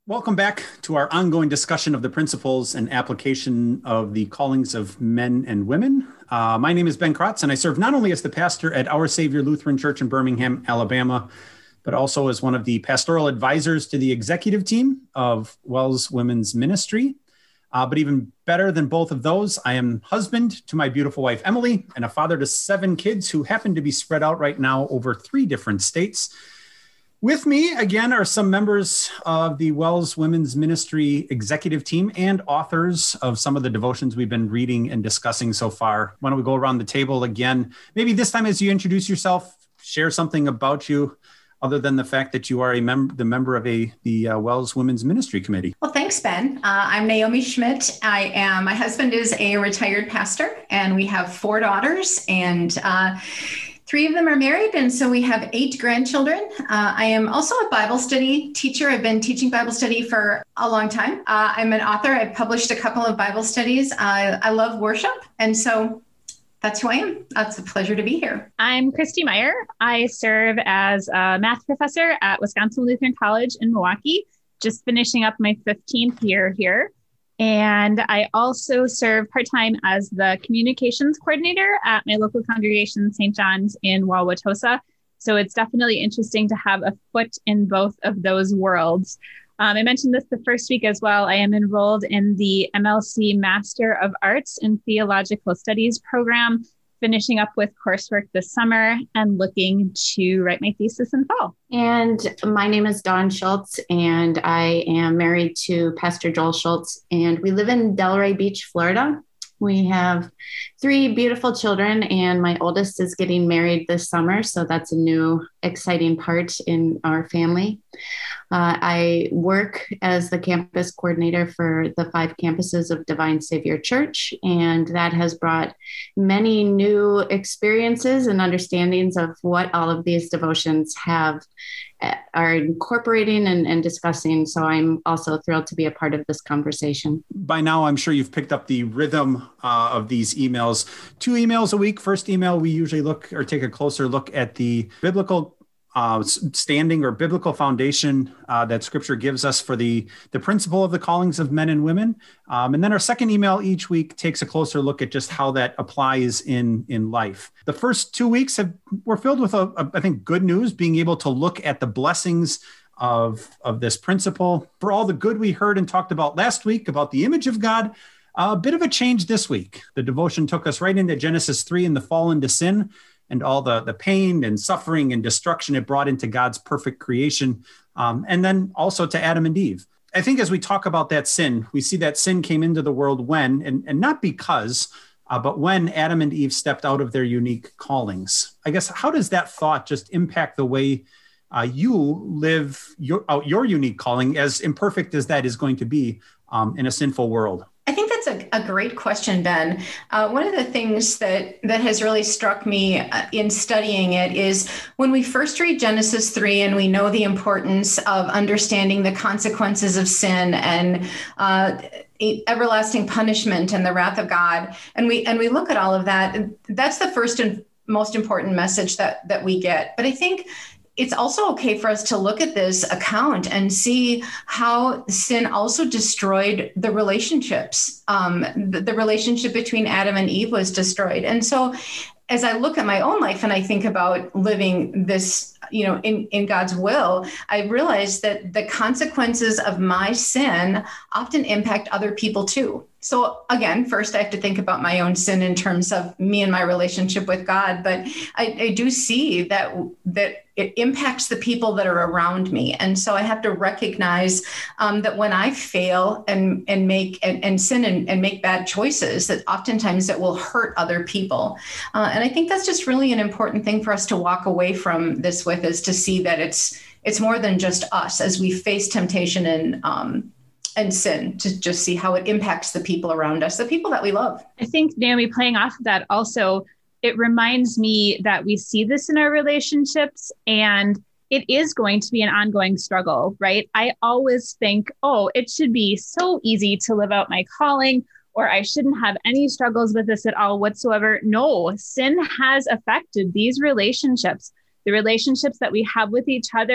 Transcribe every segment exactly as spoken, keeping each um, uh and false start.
Welcome back to our ongoing discussion of the principles and application of the callings of men and women. Uh, my name is Ben Kratz, and I serve not only as the pastor at Our Savior Lutheran Church in Birmingham, Alabama, but also as one of the pastoral advisors to the executive team of WELS Women's Ministry. Uh, but even better than both of those, I am husband to my beautiful wife, Emily, and a father to seven kids who happen to be spread out right now over three different states. With me, again, are some members of the WELS Women's Ministry executive team and authors of some of the devotions we've been reading and discussing so far. Why don't we go around the table again? Maybe this time as you introduce yourself, share something about you other than the fact that you are a mem- the member of a the uh, WELS Women's Ministry Committee. Well, thanks, Ben. Uh, I'm Naomi Schmidt. I am, my husband is a retired pastor, and we have four daughters, and uh, Three of them are married, and so we have eight grandchildren. Uh, I am also a Bible study teacher. I've been teaching Bible study for a long time. Uh, I'm an author. I've published a couple of Bible studies. Uh, I love worship, and so that's who I am. It's a pleasure to be here. I'm Christy Meyer. I serve as a math professor at Wisconsin Lutheran College in Milwaukee, just finishing up my fifteenth year here. And I also serve part-time as the communications coordinator at my local congregation, Saint John's in Wauwatosa. So it's definitely interesting to have a foot in both of those worlds. Um, I mentioned this the first week as well. I am enrolled in the M L C Master of Arts in Theological Studies program, finishing up with coursework this summer and looking to write my thesis in fall. And my name is Dawn Schultz, and I am married to Pastor Joel Schultz, and we live in Delray Beach, Florida. We have three beautiful children, and my oldest is getting married this summer, so that's a new, exciting part in our family. Uh, I work as the campus coordinator for the five campuses of Divine Savior Church, and that has brought many new experiences and understandings of what all of these devotions have are incorporating and, and discussing. So I'm also thrilled to be a part of this conversation. By now, I'm sure you've picked up the rhythm uh, of these emails. Two emails a week. First email, we usually look or take a closer look at the biblical Uh, standing or biblical foundation uh, that Scripture gives us for the, the principle of the callings of men and women. Um, and then our second email each week takes a closer look at just how that applies in, in life. The first two weeks have were filled with, a, a, I think, good news, being able to look at the blessings of, of this principle. For all the good we heard and talked about last week about the image of God, uh, a bit of a change this week. The devotion took us right into Genesis three and the fall into sin, and all the, the pain and suffering and destruction it brought into God's perfect creation. Um, and then also to Adam and Eve. I think as we talk about that sin, we see that sin came into the world when, and, and not because, uh, but when Adam and Eve stepped out of their unique callings. I guess, how does that thought just impact the way uh, you live your, out your unique calling, as imperfect as that is going to be um, in a sinful world? I think that's a, a great question, Ben. Uh, one of the things that, that has really struck me uh, in studying it is when we first read Genesis three and we know the importance of understanding the consequences of sin and uh, everlasting punishment and the wrath of God, and we and we look at all of that, that's the first and most important message that that we get. But I think it's also okay for us to look at this account and see how sin also destroyed the relationships. Um, the, the relationship between Adam and Eve was destroyed. And so as I look at my own life and I think about living this, you know, in, in God's will, I realize that the consequences of my sin often impact other people too. So again, first I have to think about my own sin in terms of me and my relationship with God, but I, I do see that that it impacts the people that are around me. And so I have to recognize um, that when I fail and and make and, and sin and, and make bad choices, that oftentimes it will hurt other people. Uh, and I think that's just really an important thing for us to walk away from this with, is to see that it's it's more than just us as we face temptation and um, and sin, to just see how it impacts the people around us, the people that we love. I think, Naomi, playing off of that also, it reminds me that we see this in our relationships, and it is going to be an ongoing struggle, right? I always think, oh, it should be so easy to live out my calling, or I shouldn't have any struggles with this at all whatsoever. No, sin has affected these relationships, the relationships that we have with each other,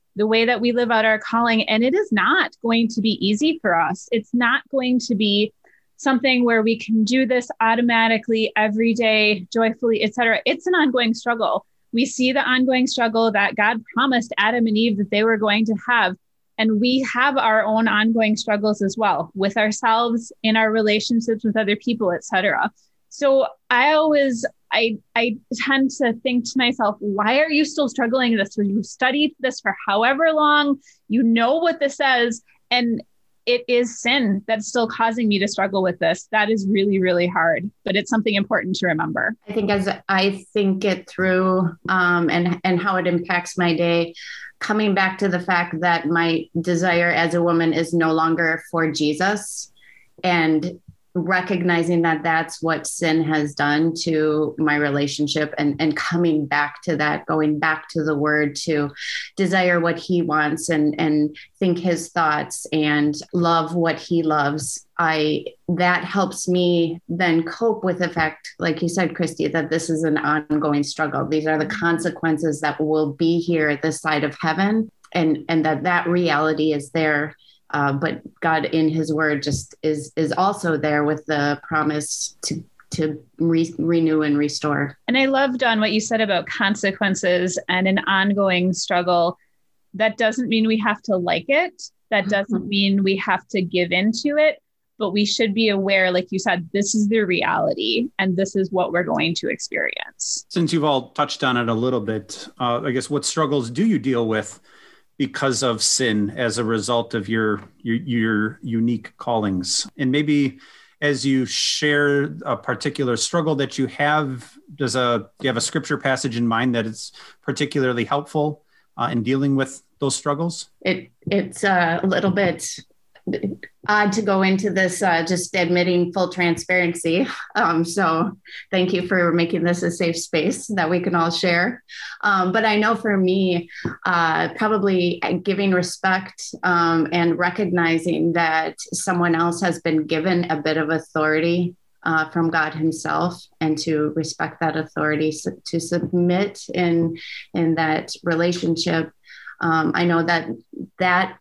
the way that we live out our calling. And it is not going to be easy for us. It's not going to be something where we can do this automatically every day, joyfully, et cetera. It's an ongoing struggle. We see the ongoing struggle that God promised Adam and Eve that they were going to have. And we have our own ongoing struggles as well with ourselves, in our relationships with other people, et cetera. So I always, I, I tend to think to myself, why are you still struggling with this? You've studied this for however long, you know what this says, and it is sin that's still causing me to struggle with this. That is really, really hard, but it's something important to remember. I think as I think it through um, and, and how it impacts my day, coming back to the fact that my desire as a woman is no longer for Jesus, and recognizing that that's what sin has done to my relationship, and, and coming back to that, going back to the word to desire what he wants, and, and think his thoughts and love what he loves. I, that helps me then cope with the fact, like you said, Christy, that this is an ongoing struggle. These are the consequences that will be here at this side of heaven, and, and that that reality is there. Uh, but God in his word just is is also there with the promise to to re- renew and restore. And I loved on what you said about consequences and an ongoing struggle. That doesn't mean we have to like it. That doesn't mean we have to give into it, but we should be aware, like you said, this is the reality and this is what we're going to experience. Since you've all touched on it a little bit, uh, I guess what struggles do you deal with because of sin as a result of your, your your unique callings? And maybe as you share a particular struggle that you have, does a do you have a scripture passage in mind that is particularly helpful uh, in dealing with those struggles? It it's a little bit odd to go into this, uh, just admitting full transparency. Um, so thank you for making this a safe space that we can all share. Um, but I know for me, uh, probably giving respect um, and recognizing that someone else has been given a bit of authority uh, from God himself, and to respect that authority, so to submit in, in that relationship. Um, I know that that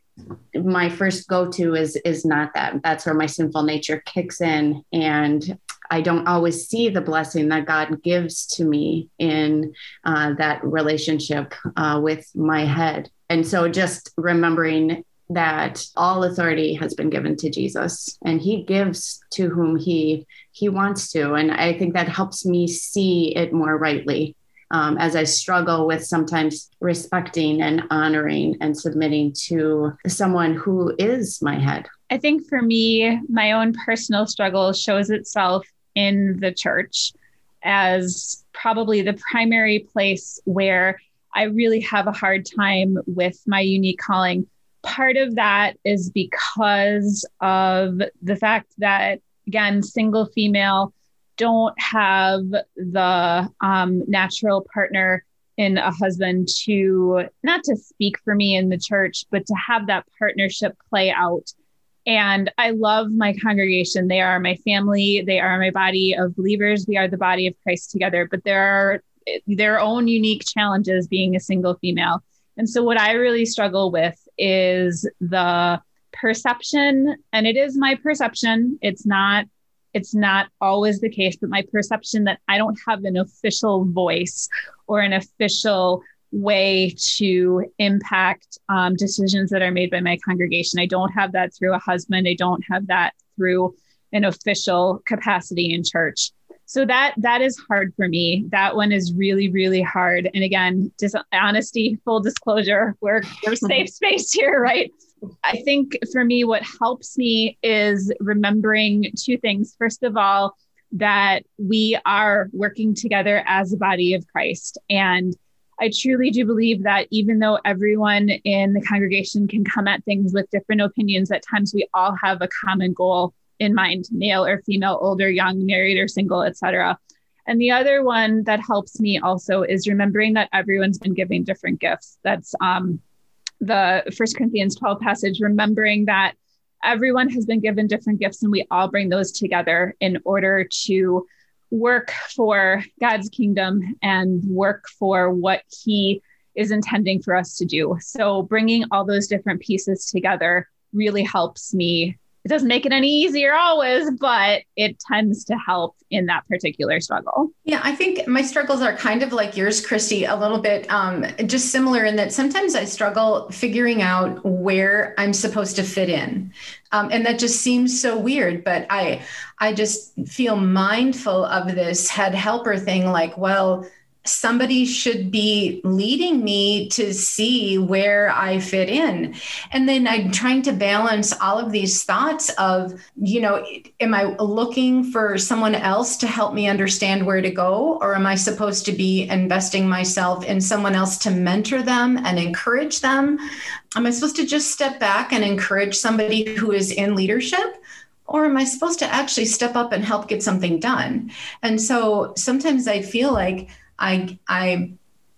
my first go-to is is not that. That's where my sinful nature kicks in, and I don't always see the blessing that God gives to me in uh, that relationship uh, with my head. And so just remembering that all authority has been given to Jesus, and he gives to whom he he wants to. And I think that helps me see it more rightly. Um, as I struggle with sometimes respecting and honoring and submitting to someone who is my head. I think for me, my own personal struggle shows itself in the church as probably the primary place where I really have a hard time with my unique calling. Part of that is because of the fact that, again, single female, don't have the um, natural partner in a husband to, not to speak for me in the church, but to have that partnership play out. And I love my congregation. They are my family. They are my body of believers. We are the body of Christ together, but there are their own unique challenges being a single female. And so what I really struggle with is the perception, and it is my perception. It's not It's not always the case, but my perception that I don't have an official voice or an official way to impact um, decisions that are made by my congregation. I don't have that through a husband. I don't have that through an official capacity in church. So that that is hard for me. That one is really, really hard. And again, just honesty, full disclosure, we're, we're a safe space here, right? I think for me, what helps me is remembering two things. First of all, that we are working together as a body of Christ. And I truly do believe that even though everyone in the congregation can come at things with different opinions, at times we all have a common goal in mind, male or female, old or young, married or single, et cetera. And the other one that helps me also is remembering that everyone's been given different gifts. That's um, the First Corinthians twelve passage, remembering that everyone has been given different gifts and we all bring those together in order to work for God's kingdom and work for what he is intending for us to do. So bringing all those different pieces together really helps me. It doesn't make it any easier always, but it tends to help in that particular struggle. Yeah, I think my struggles are kind of like yours, Christy, a little bit um, just similar in that sometimes I struggle figuring out where I'm supposed to fit in. Um, and that just seems so weird, but I, I just feel mindful of this head helper thing, like, well, somebody should be leading me to see where I fit in. And then I'm trying to balance all of these thoughts of, you know, am I looking for someone else to help me understand where to go? Or am I supposed to be investing myself in someone else to mentor them and encourage them? Am I supposed to just step back and encourage somebody who is in leadership? Or am I supposed to actually step up and help get something done? And so sometimes I feel like I, I,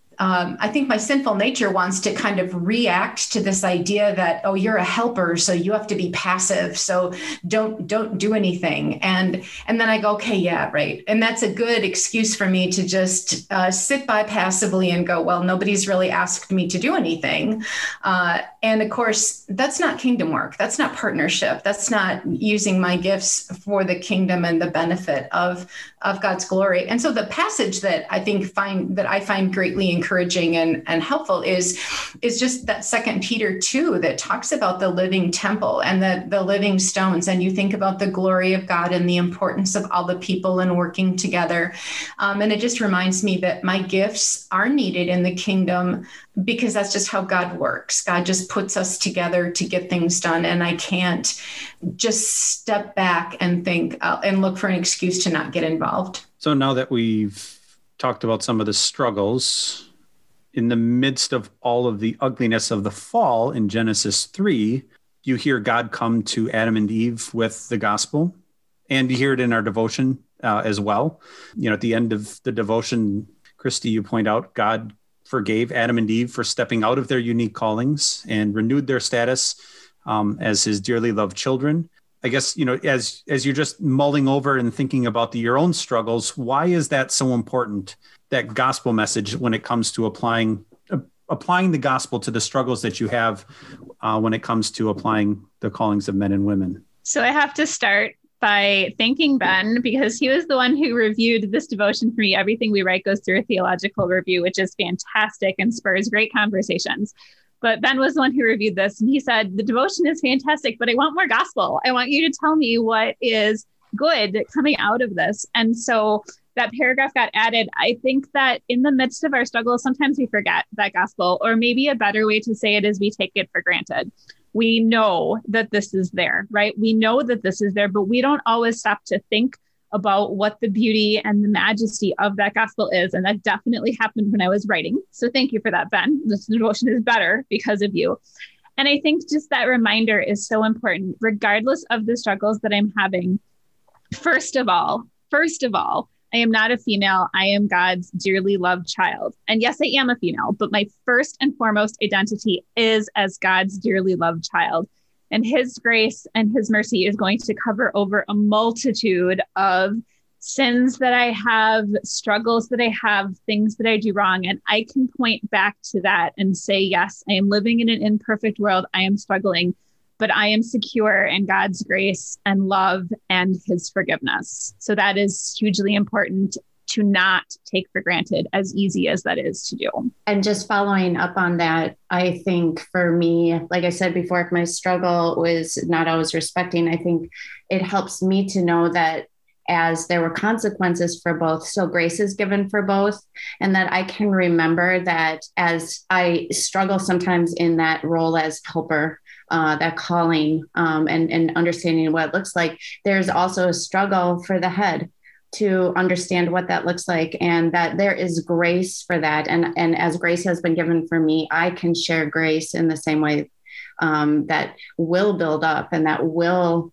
um, I think my sinful nature wants to kind of react to this idea that, oh, you're a helper, so you have to be passive. So don't, don't do anything. And, and then I go, okay, yeah, right. And that's a good excuse for me to just uh, sit by passively and go, well, nobody's really asked me to do anything. Uh, and of course, that's not kingdom work. That's not partnership. That's not using my gifts for the kingdom and the benefit of, of God's glory. And so the passage that I think find that I find greatly encouraging and, and helpful is, is just that Second Peter two that talks about the living temple and the, the living stones. And you think about the glory of God and the importance of all the people and working together. Um, and it just reminds me that my gifts are needed in the kingdom because that's just how God works. God just puts us together to get things done. And I can't just step back and think uh, and look for an excuse to not get involved. So now that we've talked about some of the struggles in the midst of all of the ugliness of the fall in Genesis three, you hear God come to Adam and Eve with the gospel, and you hear it in our devotion uh, as well. You know, at the end of the devotion, Christy, you point out God forgave Adam and Eve for stepping out of their unique callings and renewed their status um, as his dearly loved children. I guess, you know, as as you're just mulling over and thinking about the, your own struggles, why is that so important, that gospel message, when it comes to applying uh, applying the gospel to the struggles that you have uh, when it comes to applying the callings of men and women? So I have to start by thanking Ben, because he was the one who reviewed this devotion for me. Everything we write goes through a theological review, which is fantastic and spurs great conversations. But Ben was the one who reviewed this, and he said, the devotion is fantastic, but I want more gospel. I want you to tell me what is good coming out of this. And so that paragraph got added. I think that in the midst of our struggles, sometimes we forget that gospel, or maybe a better way to say it is we take it for granted. We know that this is there, right? We know that this is there, but we don't always stop to think about what the beauty and the majesty of that gospel is. And that definitely happened when I was writing. So thank you for that, Ben. This devotion is better because of you. And I think just that reminder is so important, regardless of the struggles that I'm having. First of all, first of all, I am not a female. I am God's dearly loved child. And yes, I am a female, but my first and foremost identity is as God's dearly loved child. And his grace and his mercy is going to cover over a multitude of sins that I have, struggles that I have, things that I do wrong. And I can point back to that and say, yes, I am living in an imperfect world. I am struggling, but I am secure in God's grace and love and his forgiveness. So that is hugely important to not take for granted, as easy as that is to do. And just following up on that, I think for me, like I said before, if my struggle was not always respecting, I think it helps me to know that as there were consequences for both, so grace is given for both. And that I can remember that as I struggle sometimes in that role as helper, uh, that calling um, and, and understanding what it looks like, there's also a struggle for the head to understand what that looks like, and that there is grace for that. And, and as grace has been given for me, I can share grace in the same way um, that will build up and that will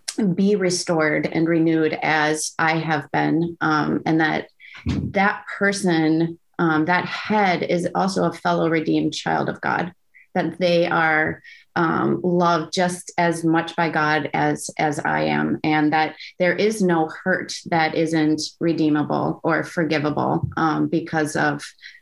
be restored and renewed as I have been. Um, and that that person, um, that head is also a fellow redeemed child of God, that they are um, loved just as much by God as, as I am. And that there is no hurt that isn't redeemable or forgivable um, because of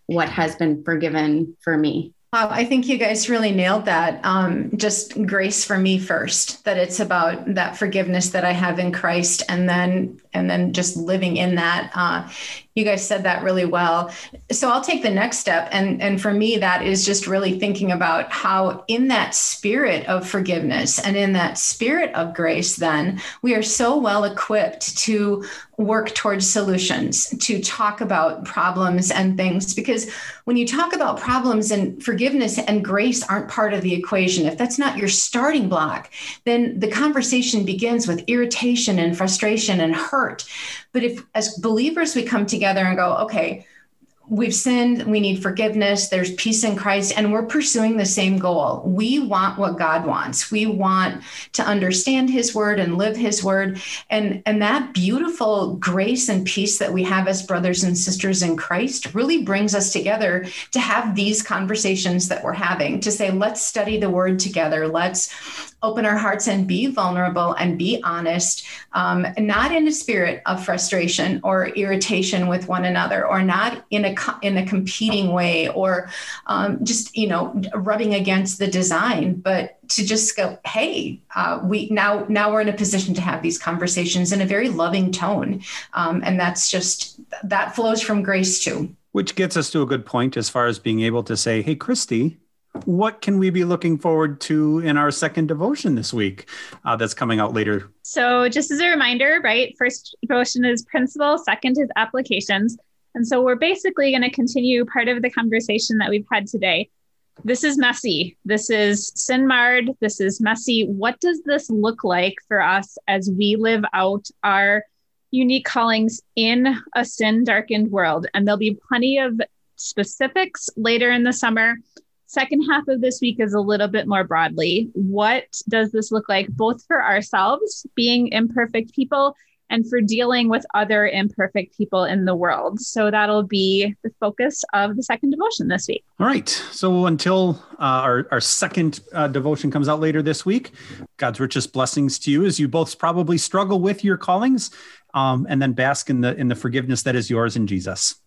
what has been forgiven for me. Wow, I think you guys really nailed that. Um, just grace for me first, that it's about that forgiveness that I have in Christ, and then and then just living in that. Uh, you guys said that really well. So I'll take the next step. And, and for me, that is just really thinking about how in that spirit of forgiveness and in that spirit of grace, then we are so well equipped to work towards solutions, to talk about problems and things. Because when you talk about problems, and forgiveness and grace aren't part of the equation, if that's not your starting block, then the conversation begins with irritation and frustration and hurt. But if as believers, we come together and go, okay, we've sinned, we need forgiveness, there's peace in Christ, and we're pursuing the same goal. We want what God wants. We want to understand his word and live his word. And, and that beautiful grace and peace that we have as brothers and sisters in Christ really brings us together to have these conversations that we're having, to say, let's study the word together. Let's open our hearts and be vulnerable and be honest, um, not in a spirit of frustration or irritation with one another, or not in a in a competing way, or um, just, you know, rubbing against the design, but to just go, hey, uh, we now now we're in a position to have these conversations in a very loving tone, um, and that's just that flows from grace too. Which gets us to a good point as far as being able to say, hey, Christy, what can we be looking forward to in our second devotion this week uh, that's coming out later? So just as a reminder, right, first devotion is principle, second is applications. And so we're basically going to continue part of the conversation that we've had today. This is messy. This is sin-marred. This is messy. What does this look like for us as we live out our unique callings in a sin-darkened world? And there'll be plenty of specifics later in the summer. Second half of this week is a little bit more broadly. What does this look like both for ourselves, being imperfect people, and for dealing with other imperfect people in the world? So that'll be the focus of the second devotion this week. All right. So until uh, our, our second uh, devotion comes out later this week, God's richest blessings to you as you both probably struggle with your callings, um, and then bask in the in the forgiveness that is yours in Jesus.